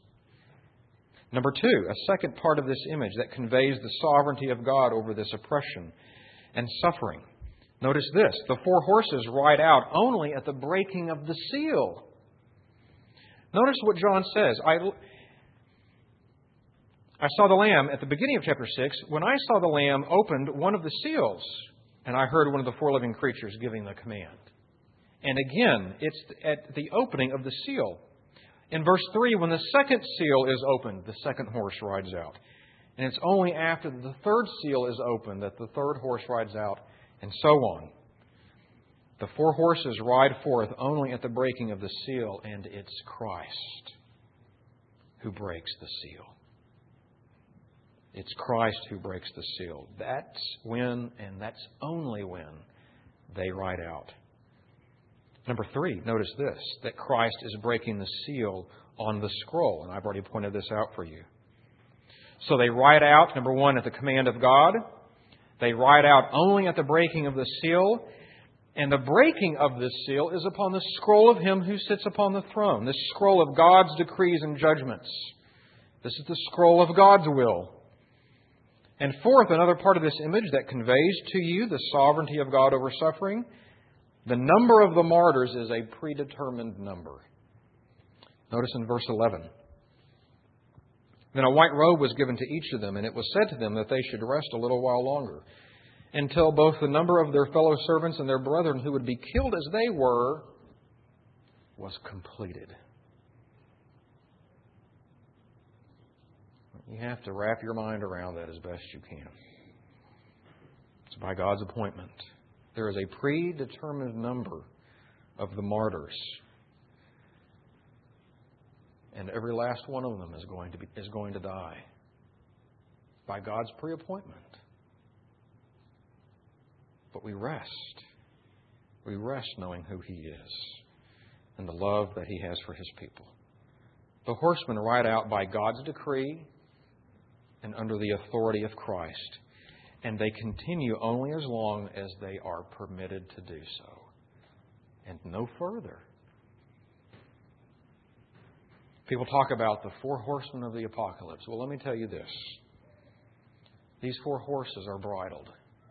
Number two, a second part of this image that conveys the sovereignty of God over this oppression and suffering. Notice this. The four horses ride out only at the breaking of the seal. Notice what John says. I saw the Lamb at the beginning of chapter 6. When I saw the Lamb opened one of the seals, and I heard one of the four living creatures giving the command. And again, it's at the opening of the seal. In verse 3, when the second seal is opened, the second horse rides out. And it's only after the third seal is opened that the third horse rides out, and so on. The four horses ride forth only at the breaking of the seal, and it's Christ who breaks the seal. It's Christ who breaks the seal. That's when, and that's only when, they ride out. Number 3, notice this, that Christ is breaking the seal on the scroll. And I've already pointed this out for you. So they ride out, number 1, at the command of God. They ride out only at the breaking of the seal. And the breaking of this seal is upon the scroll of Him who sits upon the throne. This scroll of God's decrees and judgments. This is the scroll of God's will. And fourth, another part of this image that conveys to you the sovereignty of God over suffering. The number of the martyrs is a predetermined number. Notice in verse 11. Then a white robe was given to each of them, and it was said to them that they should rest a little while longer, until both the number of their fellow servants and their brethren who would be killed as they were was completed. You have to wrap your mind around that as best you can. It's by God's appointment. There is a predetermined number of the martyrs. And every last one of them is going to die. By God's pre-appointment. But we rest. We rest knowing who He is and the love that He has for His people. The horsemen ride out by God's decree and under the authority of Christ. And they continue only as long as they are permitted to do so. And no further. People talk about the four horsemen of the apocalypse. Well, let me tell you this. These four horses are bridled.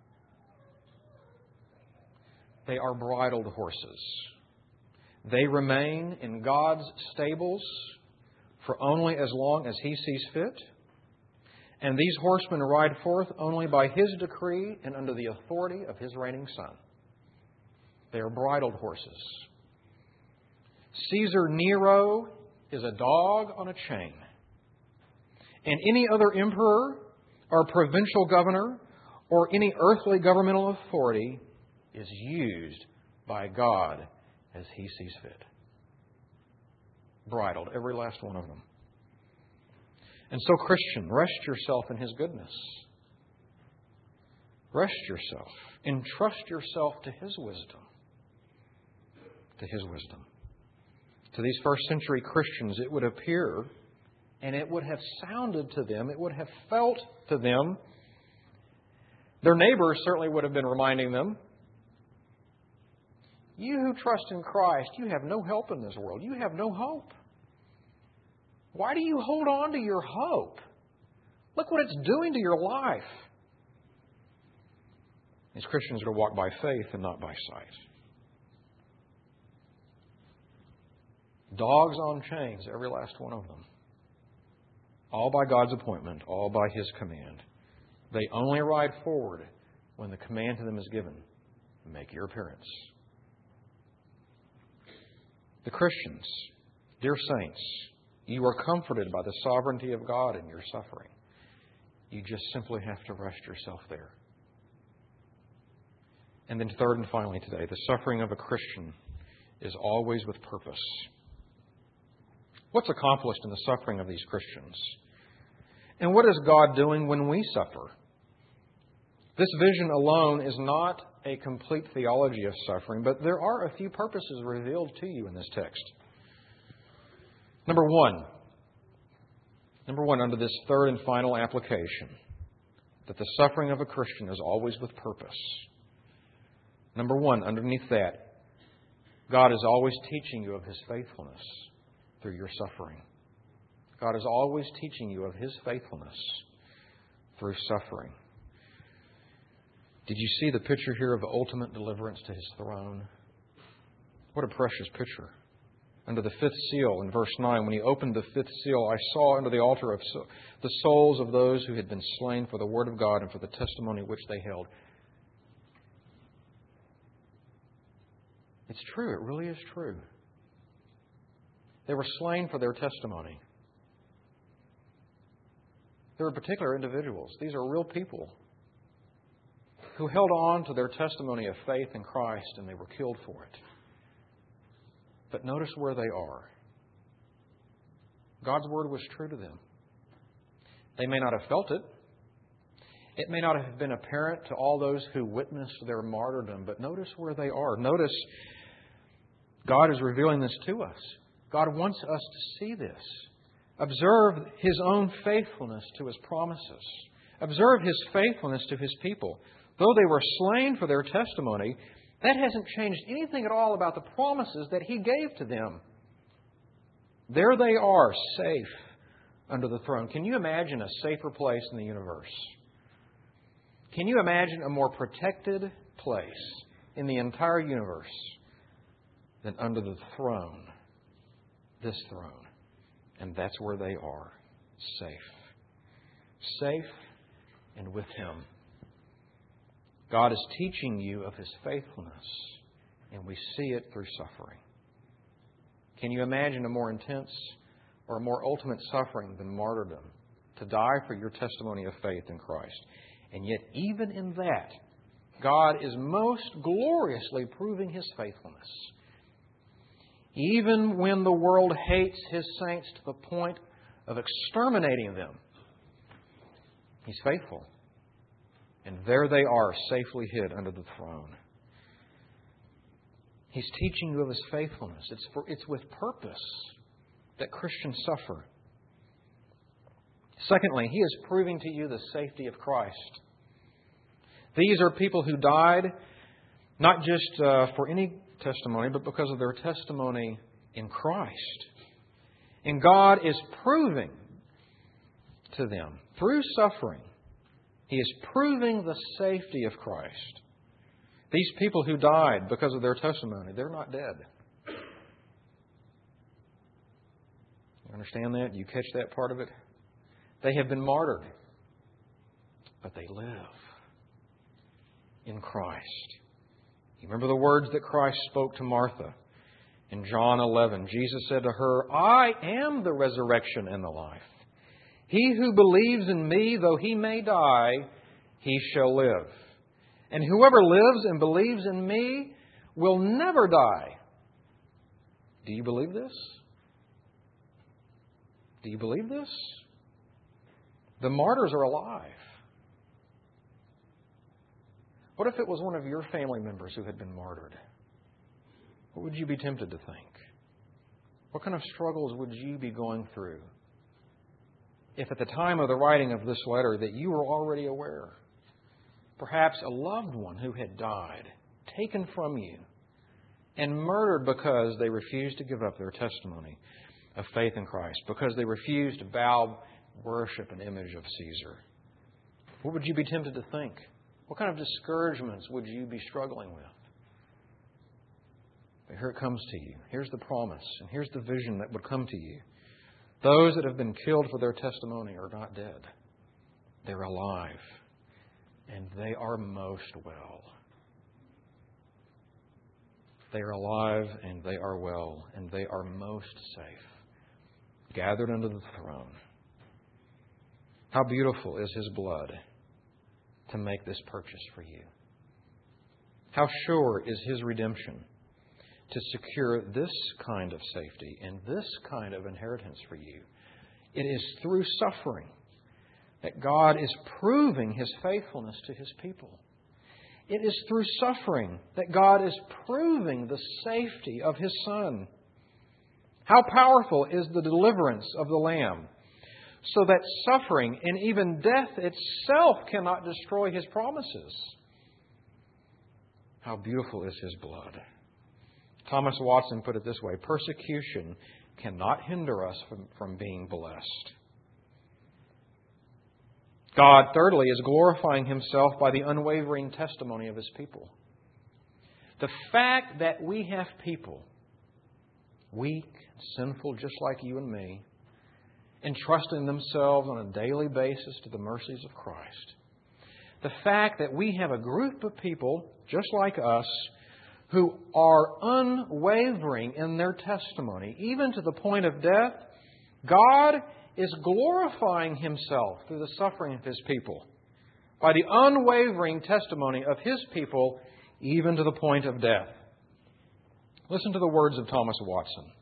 They are bridled horses. They remain in God's stables for only as long as He sees fit. And these horsemen ride forth only by His decree and under the authority of His reigning Son. They are bridled horses. Caesar Nero is a dog on a chain. And any other emperor or provincial governor or any earthly governmental authority is used by God as He sees fit. Bridled, every last one of them. And so, Christian, rest yourself in His goodness. Rest yourself. Entrust yourself to His wisdom. To His wisdom. To these first century Christians, it would appear, and it would have sounded to them, it would have felt to them. Their neighbors certainly would have been reminding them, you who trust in Christ, you have no help in this world. You have no hope. Why do you hold on to your hope? Look what it's doing to your life. These Christians are to walk by faith and not by sight. Dogs on chains, every last one of them. All by God's appointment, all by His command. They only ride forward when the command to them is given. Make your appearance. The Christians, dear saints, you are comforted by the sovereignty of God in your suffering. You just simply have to rest yourself there. And then third and finally today, the suffering of a Christian is always with purpose. What's accomplished in the suffering of these Christians? And what is God doing when we suffer? This vision alone is not a complete theology of suffering, but there are a few purposes revealed to you in this text. Number one, under this third and final application, that the suffering of a Christian is always with purpose. Number one, underneath that, God is always teaching you of His faithfulness through your suffering. God is always teaching you of His faithfulness through suffering. Did you see the picture here of ultimate deliverance to His throne? What a precious picture. Under the fifth seal, in verse 9, when He opened the fifth seal, I saw under the altar of the souls of those who had been slain for the word of God and for the testimony which they held. It's true. It really is true. They were slain for their testimony. There were particular individuals. These are real people who held on to their testimony of faith in Christ, and they were killed for it. But notice where they are. God's word was true to them. They may not have felt it. It may not have been apparent to all those who witnessed their martyrdom, but notice where they are. Notice God is revealing this to us. God wants us to see this. Observe His own faithfulness to His promises. Observe His faithfulness to His people. Though they were slain for their testimony, that hasn't changed anything at all about the promises that He gave to them. There they are, safe under the throne. Can you imagine a safer place in the universe? Can you imagine a more protected place in the entire universe than under the throne? This throne. And that's where they are. Safe. Safe and with Him. God is teaching you of His faithfulness, and we see it through suffering. Can you imagine a more intense or a more ultimate suffering than martyrdom? To die for your testimony of faith in Christ. And yet, even in that, God is most gloriously proving His faithfulness. Even when the world hates His saints to the point of exterminating them, He's faithful. And there they are, safely hid under the throne. He's teaching you of His faithfulness. It's with purpose that Christians suffer. Secondly, He is proving to you the safety of Christ. These are people who died not just for any testimony, but because of their testimony in Christ. And God is proving to them through suffering, He is proving the safety of Christ. These people who died because of their testimony, they're not dead. Understand that? You catch that part of it? They have been martyred, but they live in Christ. You remember the words that Christ spoke to Martha in John 11. Jesus said to her, I am the resurrection and the life. He who believes in me, though he may die, he shall live. And whoever lives and believes in me will never die. Do you believe this? Do you believe this? The martyrs are alive. What if it was one of your family members who had been martyred? What would you be tempted to think? What kind of struggles would you be going through if at the time of the writing of this letter that you were already aware? Perhaps a loved one who had died, taken from you, and murdered because they refused to give up their testimony of faith in Christ, because they refused to bow, worship an image of Caesar. What would you be tempted to think? What kind of discouragements would you be struggling with? But here it comes to you. Here's the promise, and here's the vision that would come to you. Those that have been killed for their testimony are not dead. They're alive, and they are most well. They are alive, and they are well, and they are most safe, gathered under the throne. How beautiful is His blood to make this purchase for you. How sure is His redemption to secure this kind of safety and this kind of inheritance for you. It is through suffering that God is proving His faithfulness to His people. It is through suffering that God is proving the safety of His Son. How powerful is the deliverance of the Lamb, so that suffering and even death itself cannot destroy His promises. How beautiful is His blood. Thomas Watson put it this way: persecution cannot hinder us from being blessed. God, thirdly, is glorifying Himself by the unwavering testimony of His people. The fact that we have people, weak, sinful, just like you and me, entrusting themselves on a daily basis to the mercies of Christ. The fact that we have a group of people, just like us, who are unwavering in their testimony, even to the point of death. God is glorifying Himself through the suffering of His people by the unwavering testimony of His people, even to the point of death. Listen to the words of Thomas Watson.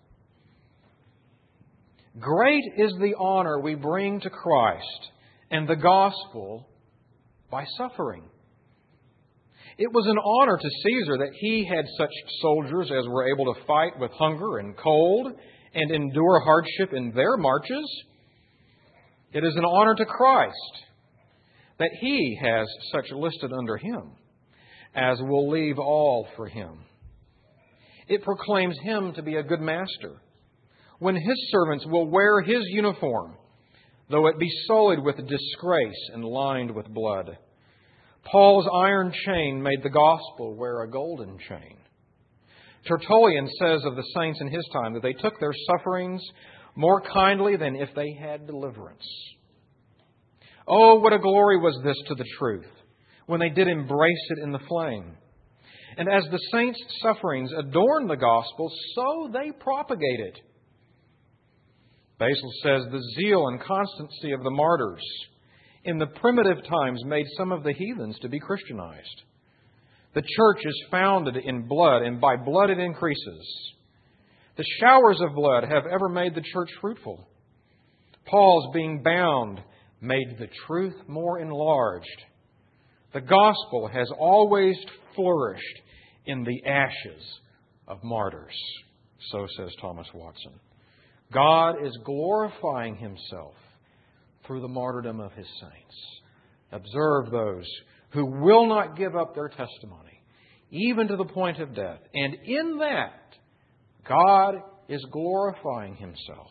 Great is the honor we bring to Christ and the gospel by suffering. It was an honor to Caesar that he had such soldiers as were able to fight with hunger and cold and endure hardship in their marches. It is an honor to Christ that He has such listed under Him as will leave all for Him. It proclaims Him to be a good master, when His servants will wear His uniform, though it be sullied with disgrace and lined with blood. Paul's iron chain made the gospel wear a golden chain. Tertullian says of the saints in his time that they took their sufferings more kindly than if they had deliverance. Oh, what a glory was this to the truth, when they did embrace it in the flame. And as the saints' sufferings adorn the gospel, so they propagate it. Basil says the zeal and constancy of the martyrs in the primitive times made some of the heathens to be Christianized. The church is founded in blood, and by blood it increases. The showers of blood have ever made the church fruitful. Paul's being bound made the truth more enlarged. The gospel has always flourished in the ashes of martyrs. So says Thomas Watson. God is glorifying Himself through the martyrdom of His saints. Observe those who will not give up their testimony, even to the point of death. And in that, God is glorifying Himself.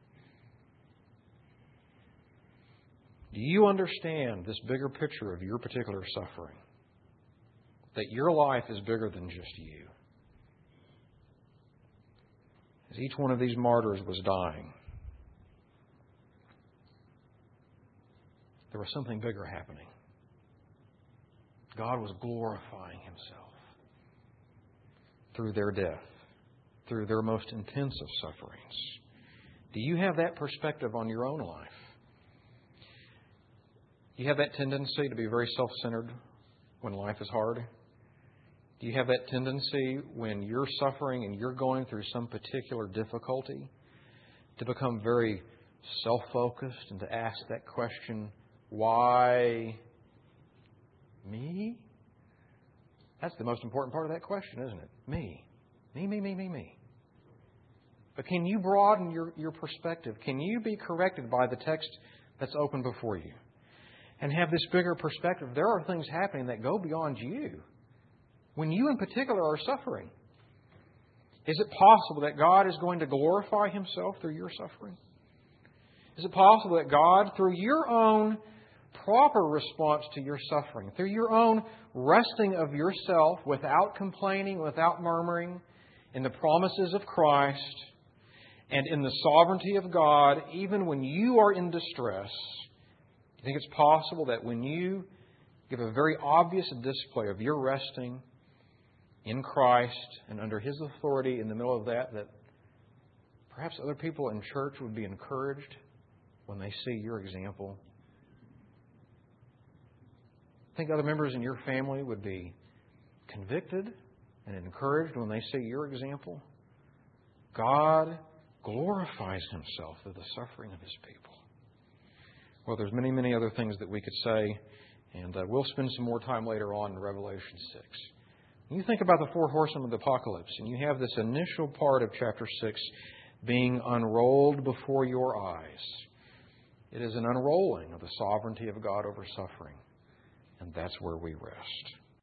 Do you understand this bigger picture of your particular suffering? That your life is bigger than just you. As each one of these martyrs was dying, there was something bigger happening. God was glorifying Himself through their death, through their most intense of sufferings. Do you have that perspective on your own life? Do you have that tendency to be very self-centered when life is hard? Do you have that tendency when you're suffering and you're going through some particular difficulty to become very self-focused and to ask that question, why me? That's the most important part of that question, isn't it? Me. Me. But can you broaden your perspective? Can you be corrected by the text that's open before you? And have this bigger perspective. There are things happening that go beyond you. When you in particular are suffering, is it possible that God is going to glorify Himself through your suffering? Is it possible that God, through your own proper response to your suffering, through your own resting of yourself without complaining, without murmuring, in the promises of Christ and in the sovereignty of God, even when you are in distress, do you think it's possible that when you give a very obvious display of your resting in Christ and under His authority in the middle of that perhaps other people in church would be encouraged when they see your example? I think other members in your family would be convicted and encouraged when they see your example. God glorifies Himself through the suffering of His people. Well, there's many other things that we could say, and we'll spend some more time later on in Revelation 6. You think about the four horsemen of the apocalypse, and you have this initial part of chapter 6 being unrolled before your eyes. It is an unrolling of the sovereignty of God over suffering, and that's where we rest.